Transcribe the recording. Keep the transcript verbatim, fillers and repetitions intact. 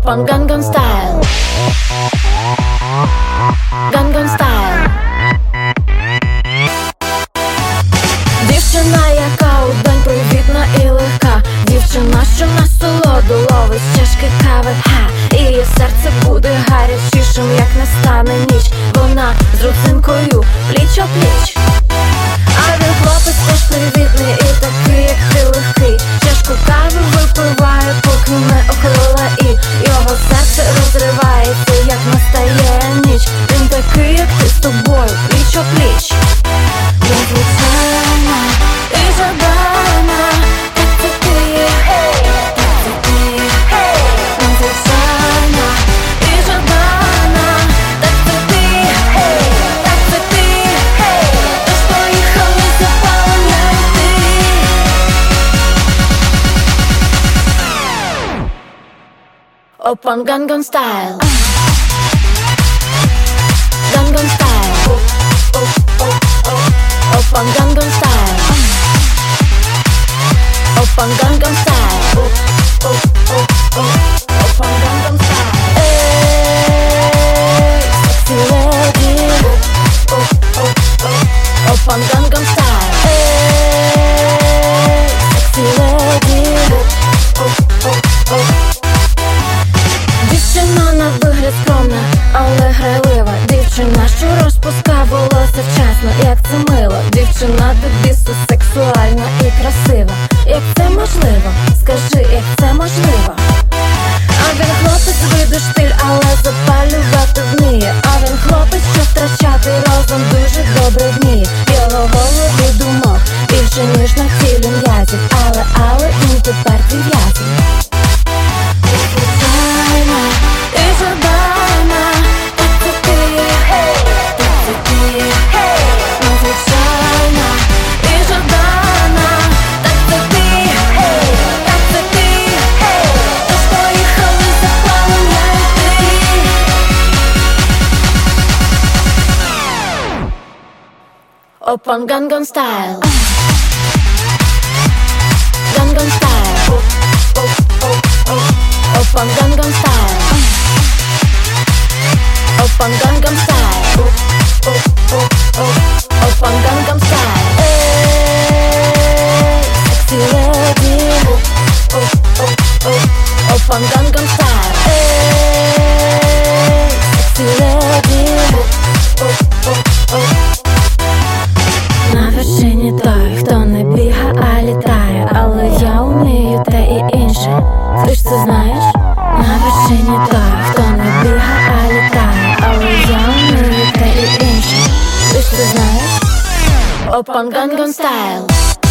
Опан Gangnam Style, Gangnam Style. Дівчина, яка у день привітна і легка, дівчина, що насолоду ловить з чашки кави. Ха, її серце буде гарячішим, як не стане ніч. Вона з родзинкою пліч-о-пліч. А він хлопець теж привітний і такий, як ти легкий. Чашку кави випиває, поки не охолола, і його серце розривається, як настає ніч. Він такий, як ти, з тобою пліч-о-пліч. Я звичайна і жадана, так це ти, так це ти. Незвичайна і жадана, так це ти, так це ти. Тож поїхали, запалення йти. Опан Gangnam Style, Gangnam Style. Опан Gangnam Style, Опан Gangnam Style, Опан Gangnam Style. Ей, sexy lady, Опан Gangnam Style. Ей, sexy lady. Дівчина на вигляд скромна, але грайлива. Дівчина, що розпуска волосся вчасно, як це мило. Дівчина до бісу сексуальна і красива. Як це можливо? Скажи, як це можливо? А він хлопець, видиш стиль, але запалювати вміє. А він хлопець, що втрачати розум дуже добре вміє. Його голові думок більше, ніж на тілі м'язів. Але, але він тепер прив'язаний. Незвичайна і жадана, так це ти, так це ти. Незвичайна і жадана, так це ти, так це ти. Тож поїхали, запалення йти. Опан Gangnam Style, Gangnam Style. Опан Gangnam Style, Опан Gangnam Style, Опан Gangnam Style. Ей, sexy lady, Опан Gangnam Style. Ей, sexy lady. На вершині той, хто не біга, а літає. Але я вмію те і інше, ти ж це знаєш? На вершині той, хто не біга, а літає. Але я вмію те і інше, ти ж це знаєш? Опан Gangnam Style.